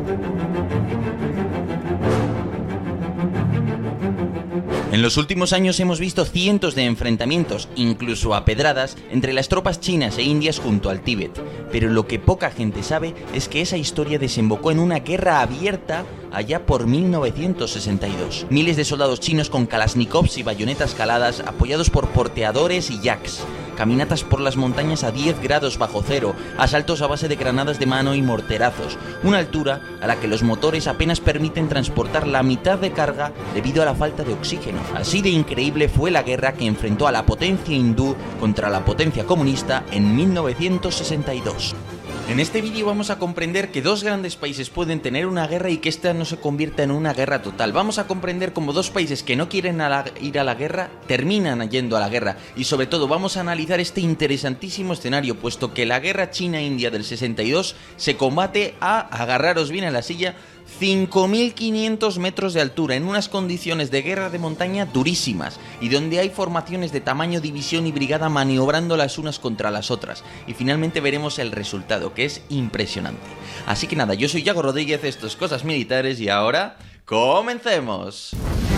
En los últimos años hemos visto cientos de enfrentamientos, incluso a pedradas, entre las tropas chinas e indias junto al Tíbet. Pero lo que poca gente sabe es que esa historia desembocó en una guerra abierta allá por 1962. Miles de soldados chinos con kalashnikovs y bayonetas caladas, apoyados por porteadores y yaks. Caminatas por las montañas a 10 grados bajo cero, asaltos a base de granadas de mano y morterazos, una altura a la que los motores apenas permiten transportar la mitad de carga debido a la falta de oxígeno. Así de increíble fue la guerra que enfrentó a la potencia hindú contra la potencia comunista en 1962. En este vídeo vamos a comprender que dos grandes países pueden tener una guerra y que esta no se convierta en una guerra total. Vamos a comprender cómo dos países que no quieren ir a la guerra terminan yendo a la guerra. Y sobre todo vamos a analizar este interesantísimo escenario, puesto que la guerra China-India del 62 se combate a, agarraros bien a la silla, 5.500 metros de altura, en unas condiciones de guerra de montaña durísimas, y donde hay formaciones de tamaño, división y brigada maniobrando las unas contra las otras. Y finalmente veremos el resultado, que es impresionante. Así que nada, yo soy Yago Rodríguez, esto es Cosas Militares, y ahora ¡comencemos!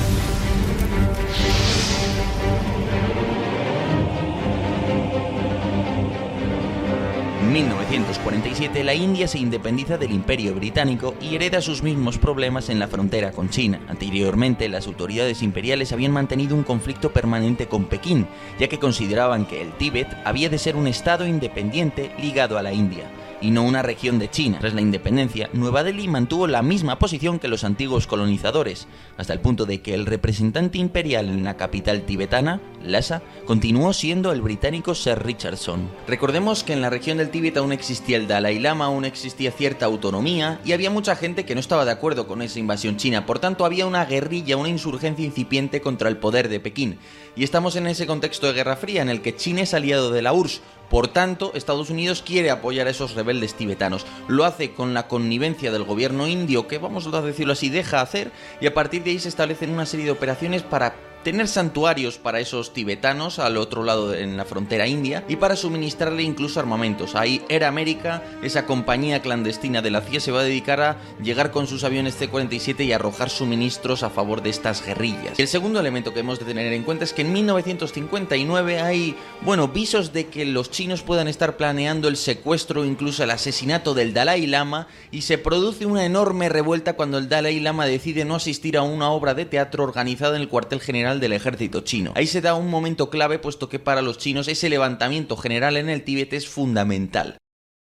En 1947 la India se independiza del Imperio Británico y hereda sus mismos problemas en la frontera con China. Anteriormente, las autoridades imperiales habían mantenido un conflicto permanente con Pekín, ya que consideraban que el Tíbet había de ser un estado independiente ligado a la India, y no una región de China. Tras la independencia, Nueva Delhi mantuvo la misma posición que los antiguos colonizadores, hasta el punto de que el representante imperial en la capital tibetana, Lhasa, continuó siendo el británico Sir Richardson. Recordemos que en la región del Tíbet aún existía el Dalai Lama, aún existía cierta autonomía, y había mucha gente que no estaba de acuerdo con esa invasión china. Por tanto, había una guerrilla, una insurgencia incipiente contra el poder de Pekín. Y estamos en ese contexto de Guerra Fría en el que China es aliado de la URSS. Por tanto, Estados Unidos quiere apoyar a esos rebeldes tibetanos. Lo hace con la connivencia del gobierno indio, que vamos a decirlo así, deja hacer, y a partir de ahí se establecen una serie de operaciones para tener santuarios para esos tibetanos al otro lado en la frontera india y para suministrarle incluso armamentos. Ahí Air America, esa compañía clandestina de la CIA, se va a dedicar a llegar con sus aviones C-47 y arrojar suministros a favor de estas guerrillas. Y el segundo elemento que hemos de tener en cuenta es que en 1959 hay, visos de que los chinos puedan estar planeando el secuestro o incluso el asesinato del Dalai Lama, y se produce una enorme revuelta cuando el Dalai Lama decide no asistir a una obra de teatro organizada en el cuartel general del ejército chino. Ahí se da un momento clave, puesto que para los chinos ese levantamiento general en el Tíbet es fundamental.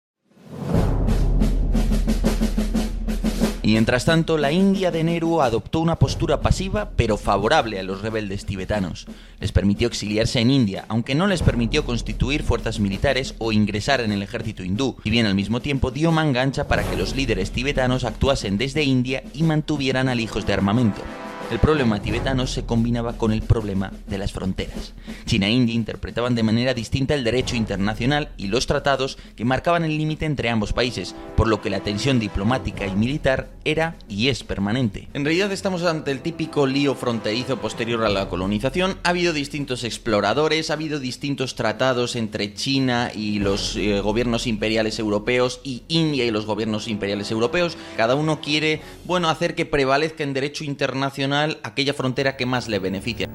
Y mientras tanto, la India de Nehru adoptó una postura pasiva pero favorable a los rebeldes tibetanos. Les permitió exiliarse en India, aunque no les permitió constituir fuerzas militares o ingresar en el ejército hindú, y bien al mismo tiempo dio manga ancha para que los líderes tibetanos actuasen desde India y mantuvieran alijos de armamento. El problema tibetano se combinaba con el problema de las fronteras. China e India interpretaban de manera distinta el derecho internacional y los tratados que marcaban el límite entre ambos países, por lo que la tensión diplomática y militar era y es permanente. En realidad estamos ante el típico lío fronterizo posterior a la colonización. Ha habido distintos exploradores, ha habido distintos tratados entre China y los gobiernos imperiales europeos y India y los gobiernos imperiales europeos. Cada uno quiere, hacer que prevalezca en derecho internacional aquella frontera que más le beneficia.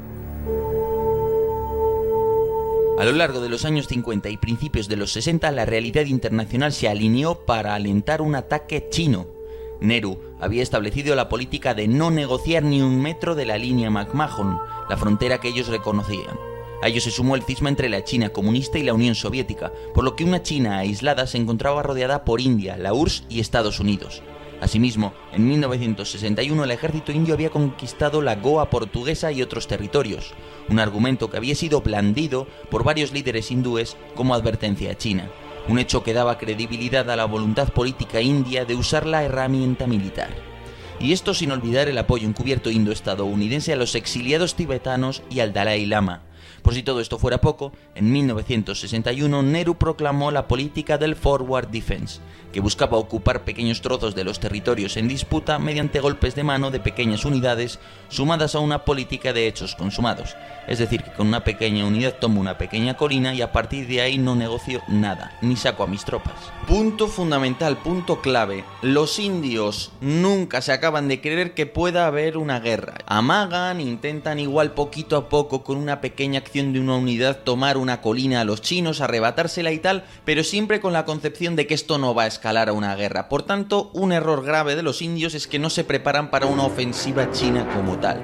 A lo largo de los años 50 y principios de los 60, la realidad internacional se alineó para alentar un ataque chino. Nehru había establecido la política de no negociar ni un metro de la línea McMahon, la frontera que ellos reconocían. A ello se sumó el cisma entre la China comunista y la Unión Soviética, por lo que una China aislada se encontraba rodeada por India, la URSS y Estados Unidos. Asimismo, en 1961 el ejército indio había conquistado la Goa portuguesa y otros territorios, un argumento que había sido blandido por varios líderes hindúes como advertencia a China, un hecho que daba credibilidad a la voluntad política india de usar la herramienta militar. Y esto sin olvidar el apoyo encubierto indo-estadounidense a los exiliados tibetanos y al Dalai Lama. Por si todo esto fuera poco, en 1961 Nehru proclamó la política del Forward Defense, que buscaba ocupar pequeños trozos de los territorios en disputa mediante golpes de mano de pequeñas unidades sumadas a una política de hechos consumados. Es decir, que con una pequeña unidad tomo una pequeña colina y a partir de ahí no negocio nada, ni saco a mis tropas. Punto fundamental, punto clave. Los indios nunca se acaban de creer que pueda haber una guerra. Amagan, intentan igual poquito a poco con una pequeña acción de una unidad tomar una colina a los chinos, arrebatársela y tal, pero siempre con la concepción de que esto no va a escalar a una guerra. Por tanto, un error grave de los indios es que no se preparan para una ofensiva china como tal.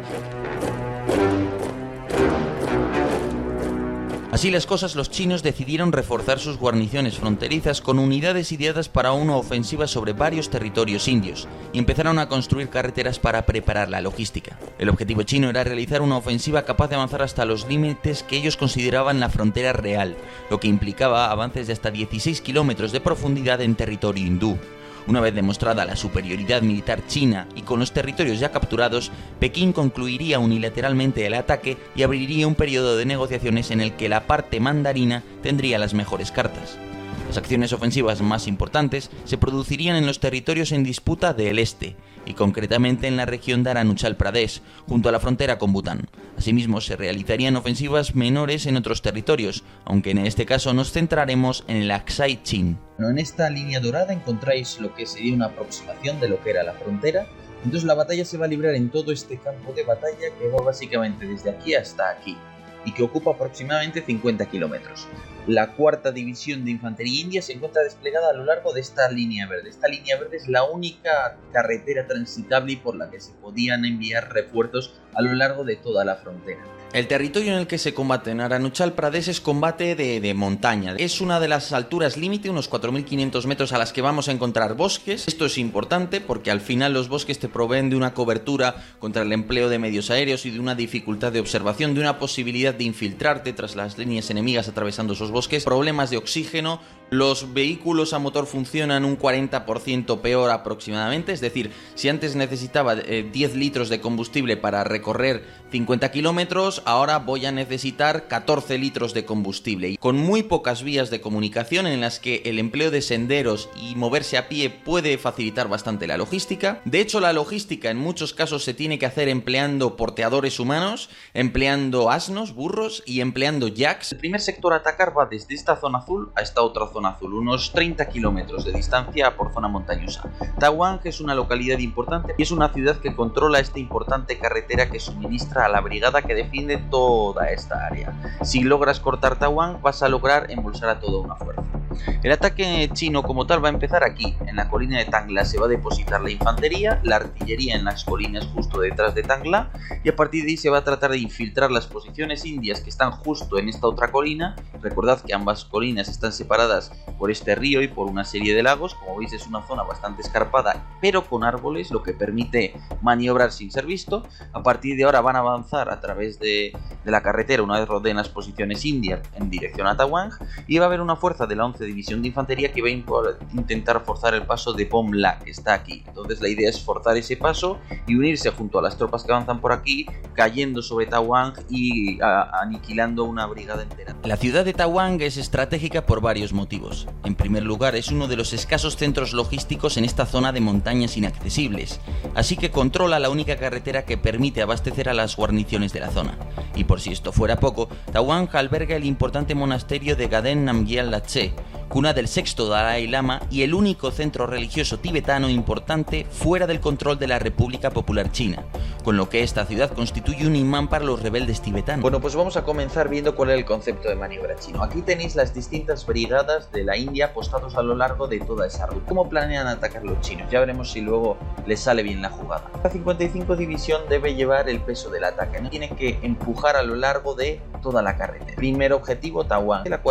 Así las cosas, los chinos decidieron reforzar sus guarniciones fronterizas con unidades ideadas para una ofensiva sobre varios territorios indios y empezaron a construir carreteras para preparar la logística. El objetivo chino era realizar una ofensiva capaz de avanzar hasta los límites que ellos consideraban la frontera real, lo que implicaba avances de hasta 16 kilómetros de profundidad en territorio hindú. Una vez demostrada la superioridad militar china y con los territorios ya capturados, Pekín concluiría unilateralmente el ataque y abriría un periodo de negociaciones en el que la parte mandarina tendría las mejores cartas. Las acciones ofensivas más importantes se producirían en los territorios en disputa del este, y concretamente en la región de Arunachal Pradesh, junto a la frontera con Bután. Asimismo, se realizarían ofensivas menores en otros territorios, aunque en este caso nos centraremos en el Aksai Chin. En esta línea dorada encontráis lo que sería una aproximación de lo que era la frontera. Entonces la batalla se va a librar en todo este campo de batalla que va básicamente desde aquí hasta aquí, y que ocupa aproximadamente 50 kilómetros. La cuarta división de infantería india se encuentra desplegada a lo largo de esta línea verde. Esta línea verde es la única carretera transitable y por la que se podían enviar refuerzos a lo largo de toda la frontera. El territorio en el que se combate en Arunachal Pradesh es combate de montaña. Es una de las alturas límite, unos 4.500 metros, a las que vamos a encontrar bosques. Esto es importante porque al final los bosques te proveen de una cobertura contra el empleo de medios aéreos y de una dificultad de observación, de una posibilidad de infiltrarte tras las líneas enemigas atravesando esos bosques, problemas de oxígeno. Los vehículos a motor funcionan un 40% peor aproximadamente, es decir, si antes necesitaba 10 litros de combustible para recorrer 50 kilómetros, ahora voy a necesitar 14 litros de combustible. Y con muy pocas vías de comunicación en las que el empleo de senderos y moverse a pie puede facilitar bastante la logística. De hecho, la logística en muchos casos se tiene que hacer empleando porteadores humanos, empleando asnos, burros y empleando yaks. El primer sector a atacar va desde esta zona azul a esta otra zona azul, unos 30 kilómetros de distancia por zona montañosa. Tawang es una localidad importante y es una ciudad que controla esta importante carretera que suministra a la brigada que defiende toda esta área. Si logras cortar Tawang, vas a lograr embolsar a toda una fuerza. El ataque chino como tal va a empezar aquí, en la colina de Tangla. Se va a depositar la infantería, la artillería en las colinas justo detrás de Tangla, y a partir de ahí se va a tratar de infiltrar las posiciones indias que están justo en esta otra colina. Recordad que ambas colinas están separadas por este río y por una serie de lagos. Como veis, es una zona bastante escarpada pero con árboles, lo que permite maniobrar sin ser visto. A partir de ahora van a avanzar a través de la carretera una vez rodeen las posiciones indias en dirección a Tawang, y va a haber una fuerza de la 11 división de infantería que va a intentar forzar el paso de Pomla, que está aquí. Entonces la idea es forzar ese paso y unirse junto a las tropas que avanzan por aquí, cayendo sobre Tawang y aniquilando una brigada entera. La ciudad de Tawang es estratégica por varios motivos. En primer lugar, es uno de los escasos centros logísticos en esta zona de montañas inaccesibles, así que controla la única carretera que permite abastecer a las guarniciones de la zona. Y por si esto fuera poco, Tawang alberga el importante monasterio de Gaden Namgyal Latse, cuna del sexto Dalai Lama y el único centro religioso tibetano importante fuera del control de la República Popular China, con lo que esta ciudad constituye un imán para los rebeldes tibetanos. Bueno, pues vamos a comenzar viendo cuál es el concepto de maniobra chino. Aquí tenéis las distintas brigadas de la India apostados a lo largo de toda esa ruta. ¿Cómo planean atacar los chinos? Ya veremos si luego les sale bien la jugada. La 55 división debe llevar el peso del ataque, ¿no? Tiene que empujar a lo largo de toda la carretera. Primer objetivo, Tawang. La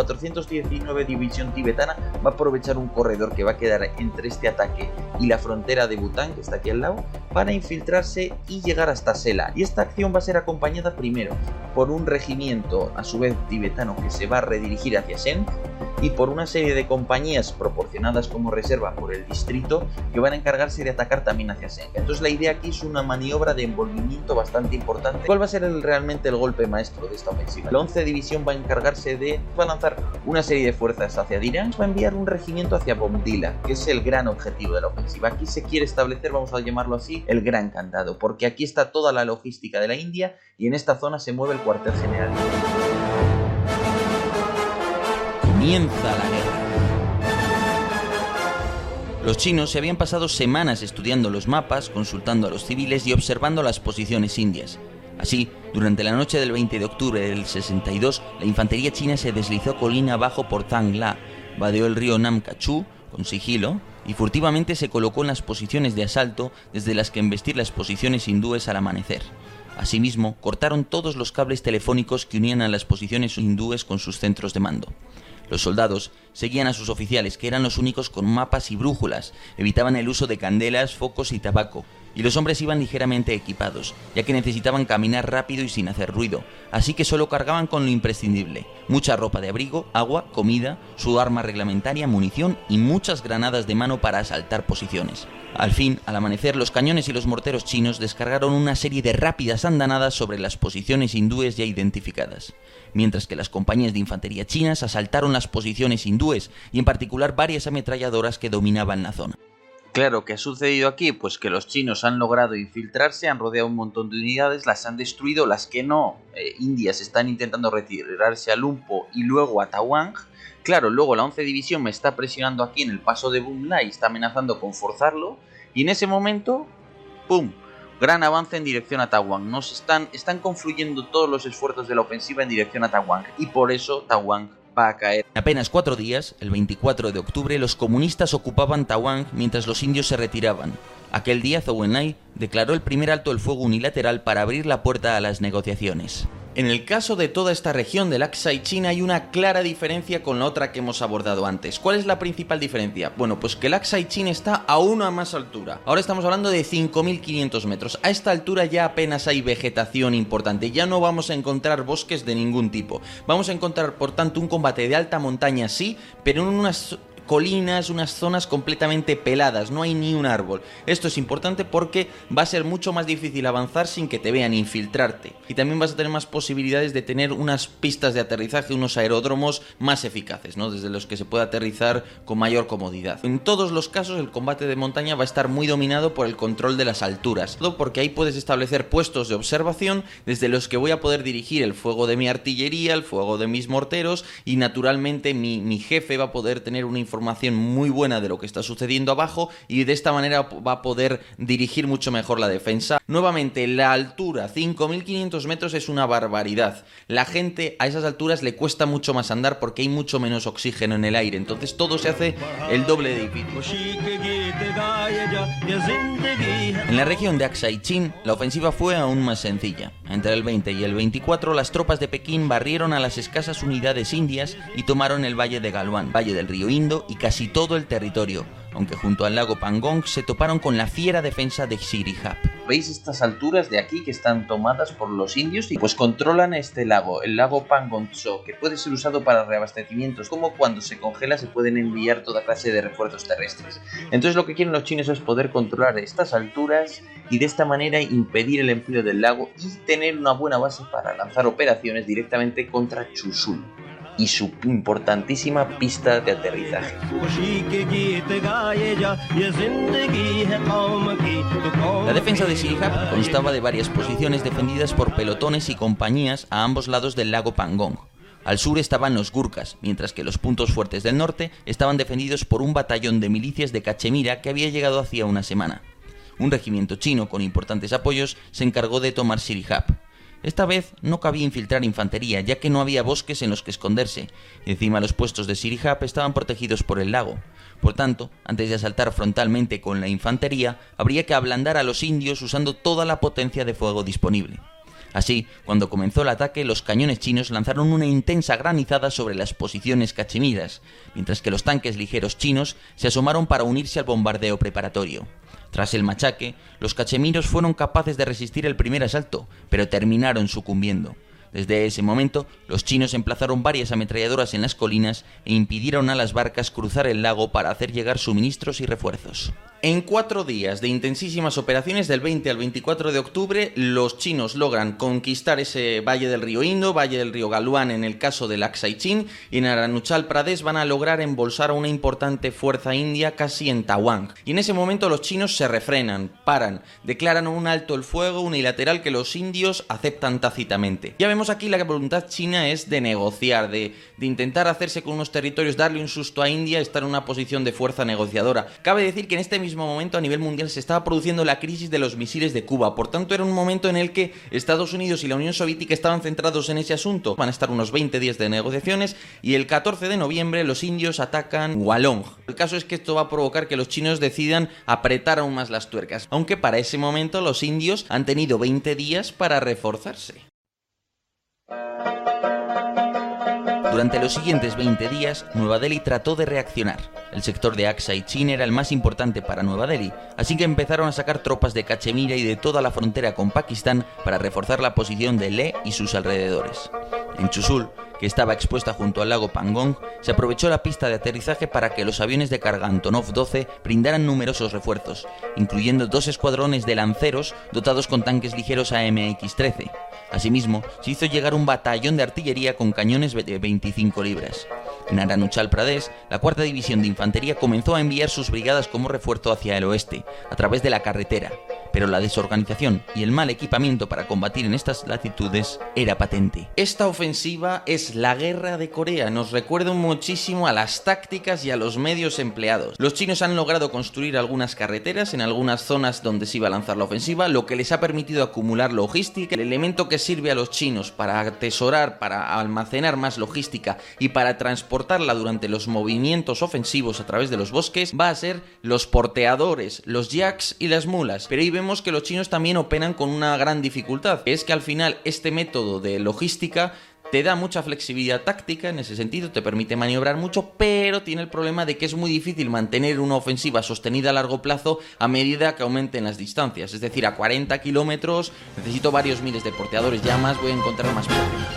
419 división tibetana va a aprovechar un corredor que va a quedar entre este ataque y la frontera de Bután, que está aquí al lado, para infiltrarse y llegar hasta Sela. Y esta acción va a ser acompañada primero por un regimiento, a su vez tibetano, que se va a redirigir hacia Send, y por una serie de compañías proporcionadas como reserva por el distrito que van a encargarse de atacar también hacia Senja. Entonces la idea aquí es una maniobra de envolvimiento bastante importante. ¿Cuál va a ser realmente el golpe maestro de esta ofensiva? La 11 División va a encargarse de lanzar una serie de fuerzas hacia Dirán, va a enviar un regimiento hacia Bomdila, que es el gran objetivo de la ofensiva. Aquí se quiere establecer, vamos a llamarlo así, el Gran Candado, porque aquí está toda la logística de la India y en esta zona se mueve el cuartel general. Comienza la guerra. Los chinos se habían pasado semanas estudiando los mapas, consultando a los civiles y observando las posiciones indias. Así, durante la noche del 20 de octubre del 62, la infantería china se deslizó colina abajo por Zangla, vadeó el río Namkachu con sigilo y furtivamente se colocó en las posiciones de asalto desde las que embestir las posiciones hindúes al amanecer. Asimismo, cortaron todos los cables telefónicos que unían a las posiciones hindúes con sus centros de mando. Los soldados seguían a sus oficiales, que eran los únicos con mapas y brújulas, evitaban el uso de candelas, focos y tabaco, y los hombres iban ligeramente equipados, ya que necesitaban caminar rápido y sin hacer ruido, así que solo cargaban con lo imprescindible: mucha ropa de abrigo, agua, comida, su arma reglamentaria, munición y muchas granadas de mano para asaltar posiciones. Al fin, al amanecer, los cañones y los morteros chinos descargaron una serie de rápidas andanadas sobre las posiciones hindúes ya identificadas, mientras que las compañías de infantería chinas asaltaron las posiciones hindúes y en particular varias ametralladoras que dominaban la zona. Claro, ¿qué ha sucedido aquí? Pues que los chinos han logrado infiltrarse, han rodeado un montón de unidades, las han destruido, las que no, indias están intentando retirarse a Lumpo y luego a Tawang. Claro, luego la 11 División me está presionando aquí en el paso de Bumla y está amenazando con forzarlo, y en ese momento, ¡pum!, gran avance en dirección a Tawang. Están confluyendo todos los esfuerzos de la ofensiva en dirección a Tawang, y por eso Tawang va a caer. En apenas 4 días, el 24 de octubre, los comunistas ocupaban Tawang mientras los indios se retiraban. Aquel día Zhou Enlai declaró el primer alto el fuego unilateral para abrir la puerta a las negociaciones. En el caso de toda esta región del Aksai Chin hay una clara diferencia con la otra que hemos abordado antes. ¿Cuál es la principal diferencia? Bueno, pues que el Aksai Chin está a una más altura. Ahora estamos hablando de 5.500 metros. A esta altura ya apenas hay vegetación importante. Ya no vamos a encontrar bosques de ningún tipo. Vamos a encontrar, por tanto, un combate de alta montaña, sí, pero en unas colinas, unas zonas completamente peladas, no hay ni un árbol. Esto es importante porque va a ser mucho más difícil avanzar sin que te vean, infiltrarte. Y también vas a tener más posibilidades de tener unas pistas de aterrizaje, unos aeródromos más eficaces, ¿no?, desde los que se puede aterrizar con mayor comodidad. En todos los casos el combate de montaña va a estar muy dominado por el control de las alturas, todo porque ahí puedes establecer puestos de observación desde los que voy a poder dirigir el fuego de mi artillería, el fuego de mis morteros, y naturalmente mi jefe va a poder tener una información muy buena de lo que está sucediendo abajo y de esta manera va a poder dirigir mucho mejor la defensa. Nuevamente, la altura, 5.500 metros, es una barbaridad. La gente a esas alturas le cuesta mucho más andar porque hay mucho menos oxígeno en el aire, entonces todo se hace el doble de difícil. En la región de Aksai Chin, la ofensiva fue aún más sencilla. Entre el 20 y el 24, las tropas de Pekín barrieron a las escasas unidades indias y tomaron el valle de Galwan, valle del río Indo y casi todo el territorio, aunque junto al lago Pangong se toparon con la fiera defensa de Sirihap. ¿Veis estas alturas de aquí que están tomadas por los indios? Y pues controlan este lago, el lago Pangong-tso, que puede ser usado para reabastecimientos, como cuando se congela se pueden enviar toda clase de refuerzos terrestres. Entonces lo que quieren los chinos es poder controlar estas alturas y de esta manera impedir el empleo del lago y tener una buena base para lanzar operaciones directamente contra Chushul y su importantísima pista de aterrizaje. La defensa de Sirihap constaba de varias posiciones defendidas por pelotones y compañías a ambos lados del lago Pangong. Al sur estaban los Gurkhas, mientras que los puntos fuertes del norte estaban defendidos por un batallón de milicias de Cachemira que había llegado hacía una semana. Un regimiento chino con importantes apoyos se encargó de tomar Sirihap. Esta vez no cabía infiltrar infantería, ya que no había bosques en los que esconderse, y encima los puestos de Sirihap estaban protegidos por el lago. Por tanto, antes de asaltar frontalmente con la infantería, habría que ablandar a los indios usando toda la potencia de fuego disponible. Así, cuando comenzó el ataque, los cañones chinos lanzaron una intensa granizada sobre las posiciones cachemiras, mientras que los tanques ligeros chinos se asomaron para unirse al bombardeo preparatorio. Tras el machaque, los cachemiros fueron capaces de resistir el primer asalto, pero terminaron sucumbiendo. Desde ese momento, los chinos emplazaron varias ametralladoras en las colinas e impidieron a las barcas cruzar el lago para hacer llegar suministros y refuerzos. En 4 días de intensísimas operaciones, del 20 al 24 de octubre, los chinos logran conquistar ese valle del río Indo, valle del río Galwan en el caso del Aksai Chin, y en Arunachal Pradesh van a lograr embolsar a una importante fuerza india casi en Tawang. Y en ese momento los chinos se refrenan, paran, declaran un alto el fuego unilateral que los indios aceptan tácitamente. Ya vemos aquí la voluntad china es de negociar, de intentar hacerse con unos territorios, darle un susto a India, estar en una posición de fuerza negociadora. Cabe decir que en este mismo momento a nivel mundial se estaba produciendo la crisis de los misiles de Cuba, por tanto era un momento en el que Estados Unidos y la Unión Soviética estaban centrados en ese asunto. Van a estar unos 20 días de negociaciones y el 14 de noviembre los indios atacan Hualong. El caso es que esto va a provocar que los chinos decidan apretar aún más las tuercas, aunque para ese momento los indios han tenido 20 días para reforzarse. Durante los siguientes 20 días, Nueva Delhi trató de reaccionar. El sector de Aksai Chin era el más importante para Nueva Delhi, así que empezaron a sacar tropas de Cachemira y de toda la frontera con Pakistán para reforzar la posición de Leh y sus alrededores. En Chushul, que estaba expuesta junto al lago Pangong, se aprovechó la pista de aterrizaje para que los aviones de carga Antonov 12 brindaran numerosos refuerzos, incluyendo 2 escuadrones de lanceros dotados con tanques ligeros AMX-13. Asimismo, se hizo llegar un batallón de artillería con cañones de 25 libras. En Arunachal Pradesh, la 4ª División de Infantería comenzó a enviar sus brigadas como refuerzo hacia el oeste, a través de la carretera, pero la desorganización y el mal equipamiento para combatir en estas latitudes era patente. Esta ofensiva es la Guerra de Corea, nos recuerda muchísimo a las tácticas y a los medios empleados. Los chinos han logrado construir algunas carreteras en algunas zonas donde se iba a lanzar la ofensiva, lo que les ha permitido acumular logística. El elemento que sirve a los chinos para atesorar, para almacenar más logística y para transportarla durante los movimientos ofensivos a través de los bosques va a ser los porteadores, los yaks y las mulas. Pero ahí vemos que los chinos también operan con una gran dificultad, que es que al final este método de logística te da mucha flexibilidad táctica, en ese sentido te permite maniobrar mucho, pero tiene el problema de que es muy difícil mantener una ofensiva sostenida a largo plazo a medida que aumenten las distancias. Es decir, a 40 kilómetros necesito varios miles de porteadores, ya más voy a encontrar más problemas.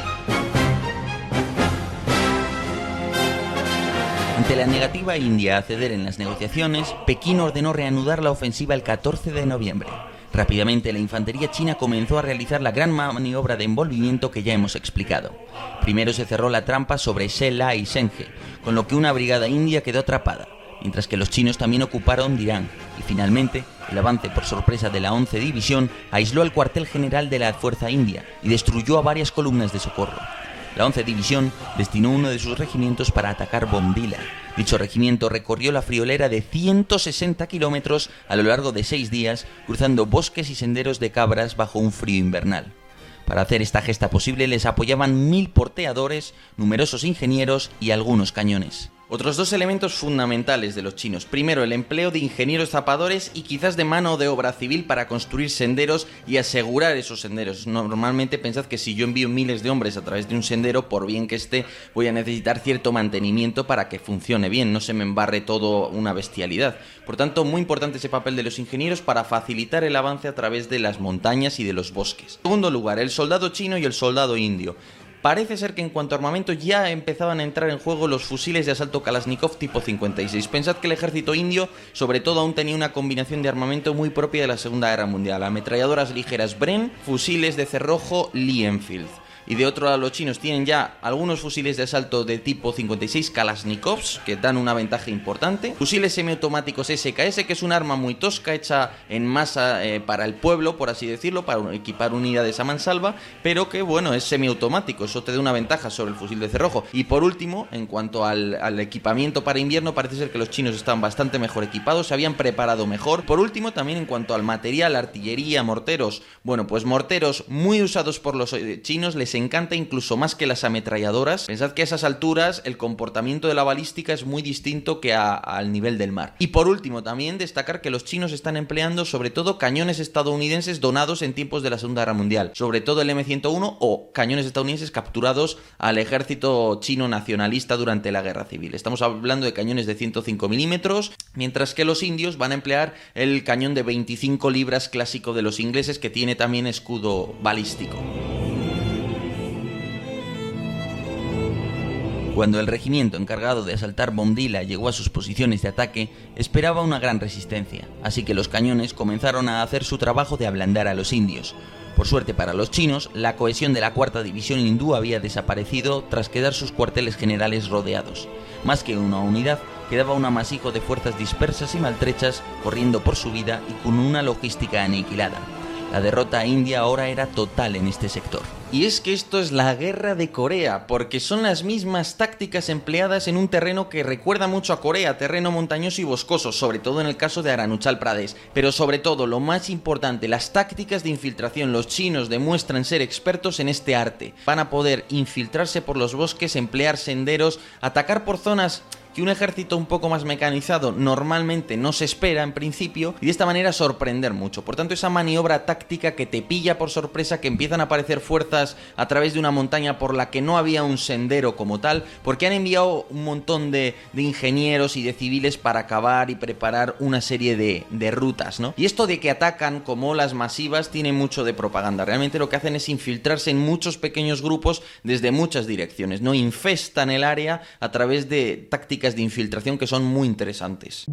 Ante la negativa india a ceder en las negociaciones, Pekín ordenó reanudar la ofensiva el 14 de noviembre. Rápidamente la infantería china comenzó a realizar la gran maniobra de envolvimiento que ya hemos explicado. Primero se cerró la trampa sobre Shela y Senge, con lo que una brigada india quedó atrapada, mientras que los chinos también ocuparon Dirang, y finalmente el avance por sorpresa de la 11 División aisló el cuartel general de la fuerza india y destruyó a varias columnas de socorro. La 11 División destinó uno de sus regimientos para atacar Bombila. Dicho regimiento recorrió la friolera de 160 kilómetros a lo largo de 6 días, cruzando bosques y senderos de cabras bajo un frío invernal. Para hacer esta gesta posible les apoyaban 1000 porteadores, numerosos ingenieros y algunos cañones. Otros 2 elementos fundamentales de los chinos. Primero, el empleo de ingenieros zapadores y quizás de mano de obra civil para construir senderos y asegurar esos senderos. Normalmente pensad que si yo envío miles de hombres a través de un sendero, por bien que esté, voy a necesitar cierto mantenimiento para que funcione bien, no se me embarre todo una bestialidad. Por tanto, muy importante ese papel de los ingenieros para facilitar el avance a través de las montañas y de los bosques. En segundo lugar, el soldado chino y el soldado indio. Parece ser que en cuanto a armamento ya empezaban a entrar en juego los fusiles de asalto Kalashnikov tipo 56. Pensad que el ejército indio sobre todo aún tenía una combinación de armamento muy propia de la Segunda Guerra Mundial. Ametralladoras ligeras Bren, fusiles de cerrojo Lee Enfield. Y de otro lado los chinos tienen ya algunos fusiles de asalto de tipo 56 Kalashnikovs, que dan una ventaja importante. Fusiles semiautomáticos SKS, que es un arma muy tosca, hecha en masa para el pueblo, por así decirlo, para equipar unidades a mansalva, pero que bueno, es semiautomático, eso te da una ventaja sobre el fusil de cerrojo. Y por último, en cuanto al equipamiento para invierno, parece ser que los chinos están bastante mejor equipados, se habían preparado mejor. Por último, también en cuanto al material, artillería, morteros, bueno, pues morteros muy usados por los chinos, les encanta incluso más que las ametralladoras. Pensad que a esas alturas el comportamiento de la balística es muy distinto que al nivel del mar. Y por último también destacar que los chinos están empleando sobre todo cañones estadounidenses donados en tiempos de la Segunda Guerra Mundial, sobre todo el M101 o cañones estadounidenses capturados al ejército chino nacionalista durante la Guerra Civil. Estamos hablando de cañones de 105 milímetros, mientras que los indios van a emplear el cañón de 25 libras clásico de los ingleses, que tiene también escudo balístico. Cuando el regimiento encargado de asaltar Bomdila llegó a sus posiciones de ataque, esperaba una gran resistencia, así que los cañones comenzaron a hacer su trabajo de ablandar a los indios. Por suerte para los chinos, la cohesión de la cuarta división hindú había desaparecido tras quedar sus cuarteles generales rodeados. Más que una unidad, quedaba un amasijo de fuerzas dispersas y maltrechas, corriendo por su vida y con una logística aniquilada. La derrota india ahora era total en este sector. Y es que esto es la guerra de Corea, porque son las mismas tácticas empleadas en un terreno que recuerda mucho a Corea, terreno montañoso y boscoso, sobre todo en el caso de Arunachal Pradesh. Pero sobre todo, lo más importante, las tácticas de infiltración. Los chinos demuestran ser expertos en este arte. Van a poder infiltrarse por los bosques, emplear senderos, atacar por zonas que un ejército un poco más mecanizado normalmente no se espera en principio, y de esta manera sorprender mucho. Por tanto, esa maniobra táctica que te pilla por sorpresa, que empiezan a aparecer fuerzas a través de una montaña por la que no había un sendero como tal, porque han enviado un montón de ingenieros y de civiles para acabar y preparar una serie de rutas, ¿no? Y esto de que atacan como olas masivas tiene mucho de propaganda. Realmente lo que hacen es infiltrarse en muchos pequeños grupos desde muchas direcciones, ¿no? Infestan el área a través de tácticas de infiltración que son muy interesantes.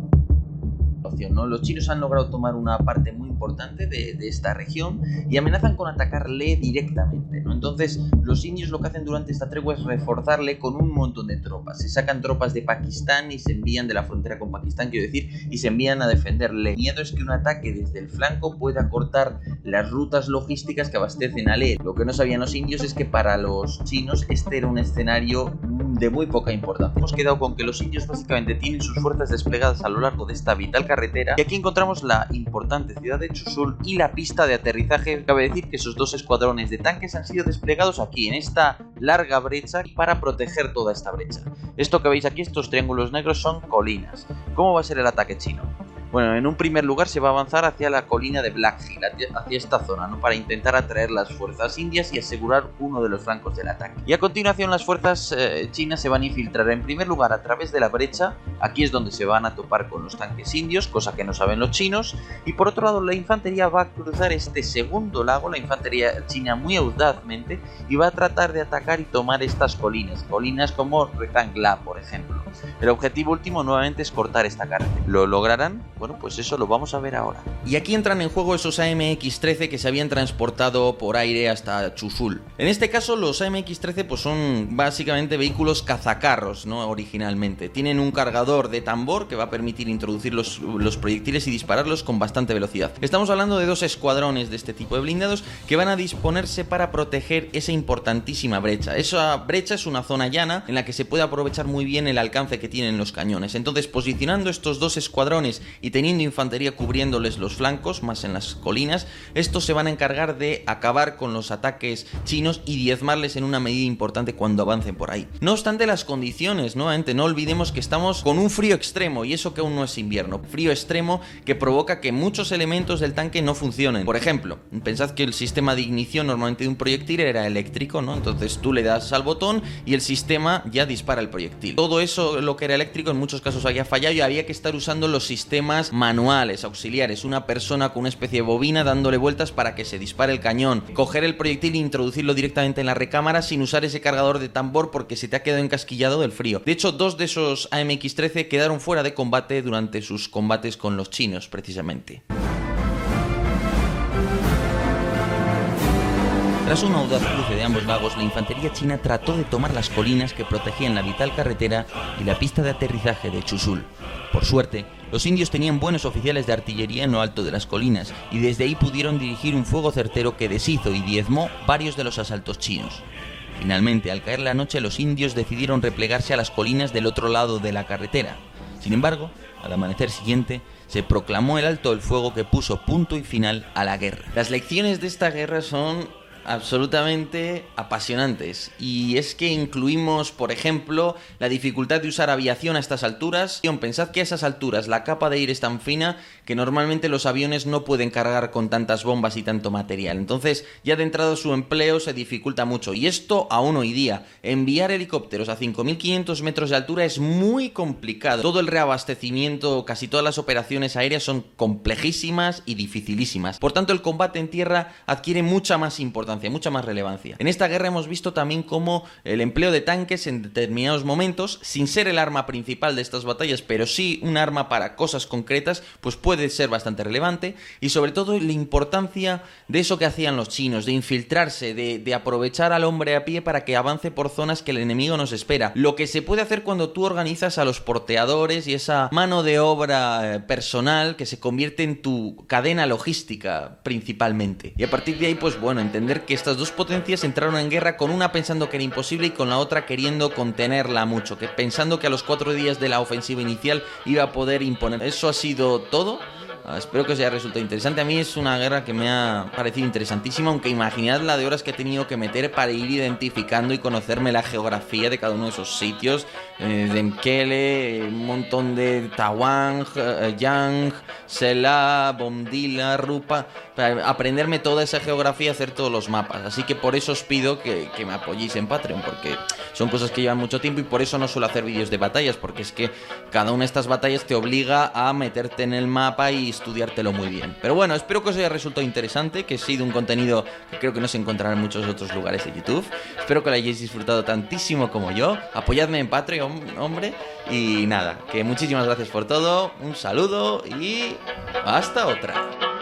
¿No? Los chinos han logrado tomar una parte muy importante de esta región y amenazan con atacarle directamente, ¿no? Entonces los indios lo que hacen durante esta tregua es reforzarle con un montón de tropas. Se sacan tropas de Pakistán y se envían de la frontera con Pakistán, quiero decir, y se envían a defenderle. El miedo es que un ataque desde el flanco pueda cortar las rutas logísticas que abastecen a Leh. Lo que no sabían los indios es que para los chinos este era un escenario de muy poca importancia. Hemos quedado con que los indios básicamente tienen sus fuerzas desplegadas a lo largo de esta vital carretera, y aquí encontramos la importante ciudad de Chushul y la pista de aterrizaje. Cabe decir que esos dos escuadrones de tanques han sido desplegados aquí en esta larga brecha para proteger toda esta brecha. Esto que veis aquí, estos triángulos negros, son colinas. ¿Cómo va a ser el ataque chino? Bueno, en un primer lugar se va a avanzar hacia la colina de Black Hill, hacia esta zona, ¿no? Para intentar atraer las fuerzas indias y asegurar uno de los flancos del ataque. Y a continuación las fuerzas chinas se van a infiltrar en primer lugar a través de la brecha. Aquí es donde se van a topar con los tanques indios, cosa que no saben los chinos. Y por otro lado, la infantería va a cruzar este segundo lago, la infantería china, muy audazmente, y va a tratar de atacar y tomar estas colinas como Retangla, por ejemplo. El objetivo último nuevamente es cortar esta carretera. ¿Lo lograrán? Bueno, pues eso lo vamos a ver ahora. Y aquí entran en juego esos AMX-13 que se habían transportado por aire hasta Chushul. En este caso los AMX-13 pues son básicamente vehículos cazacarros, ¿no? Originalmente. Tienen un cargador de tambor que va a permitir introducir los proyectiles y dispararlos con bastante velocidad. Estamos hablando de dos escuadrones de este tipo de blindados que van a disponerse para proteger esa importantísima brecha. Esa brecha es una zona llana en la que se puede aprovechar muy bien el alcance que tienen los cañones. Entonces, posicionando estos dos escuadrones y teniendo infantería cubriéndoles los flancos, más en las colinas, estos se van a encargar de acabar con los ataques chinos y diezmarles en una medida importante cuando avancen por ahí. No obstante, las condiciones, nuevamente, no olvidemos que estamos con un frío extremo, y eso que aún no es invierno. Frío extremo que provoca que muchos elementos del tanque no funcionen. Por ejemplo, pensad que el sistema de ignición normalmente de un proyectil era eléctrico, ¿no? Entonces tú le das al botón y el sistema ya dispara el proyectil. Todo eso, lo que era eléctrico, en muchos casos había fallado y había que estar usando los sistemas manuales, auxiliares, una persona con una especie de bobina dándole vueltas para que se dispare el cañón, coger el proyectil e introducirlo directamente en la recámara sin usar ese cargador de tambor porque se te ha quedado encasquillado del frío. De hecho, dos de esos AMX-13 quedaron fuera de combate durante sus combates con los chinos, precisamente. Tras un audaz cruce de ambos lagos, la infantería china trató de tomar las colinas que protegían la vital carretera y la pista de aterrizaje de Chushul. Por suerte, los indios tenían buenos oficiales de artillería en lo alto de las colinas, y desde ahí pudieron dirigir un fuego certero que deshizo y diezmó varios de los asaltos chinos. Finalmente, al caer la noche, los indios decidieron replegarse a las colinas del otro lado de la carretera. Sin embargo, al amanecer siguiente, se proclamó el alto el fuego que puso punto y final a la guerra. Las lecciones de esta guerra son absolutamente apasionantes, y es que incluimos, por ejemplo, la dificultad de usar aviación a estas alturas. Pensad que a esas alturas la capa de aire es tan fina que normalmente los aviones no pueden cargar con tantas bombas y tanto material, entonces ya de entrada su empleo se dificulta mucho, y esto aún hoy día. Enviar helicópteros a 5.500 metros de altura es muy complicado. Todo el reabastecimiento, casi todas las operaciones aéreas son complejísimas y dificilísimas. Por tanto, el combate en tierra adquiere mucha más importancia. importancia, mucha más relevancia. En esta guerra hemos visto también cómo el empleo de tanques en determinados momentos, sin ser el arma principal de estas batallas, pero sí un arma para cosas concretas, pues puede ser bastante relevante. Y sobre todo la importancia de eso que hacían los chinos, de infiltrarse, de aprovechar al hombre a pie para que avance por zonas que el enemigo nos espera. Lo que se puede hacer cuando tú organizas a los porteadores y esa mano de obra personal que se convierte en tu cadena logística principalmente. Y a partir de ahí, pues bueno, entender que estas dos potencias entraron en guerra, con una pensando que era imposible y con la otra queriendo contenerla mucho, que pensando que a los 4 días de la ofensiva inicial iba a poder imponer. Eso ha sido todo. Espero que os haya resultado interesante. A mí es una guerra que me ha parecido interesantísima, aunque imaginad la de horas que he tenido que meter para ir identificando y conocerme la geografía de cada uno de esos sitios, de Mkele, un montón de Tawang, Yang, Selah, Bomdila, Rupa, para aprenderme toda esa geografía y hacer todos los mapas. Así que por eso os pido que me apoyéis en Patreon, porque son cosas que llevan mucho tiempo y por eso no suelo hacer vídeos de batallas, porque es que cada una de estas batallas te obliga a meterte en el mapa y estudiártelo muy bien. Pero bueno, espero que os haya resultado interesante, que ha sido un contenido que creo que no se encontrará en muchos otros lugares de YouTube. Espero que lo hayáis disfrutado tantísimo como yo. Apoyadme en Patreon, hombre. Y nada, que muchísimas gracias por todo. Un saludo y hasta otra.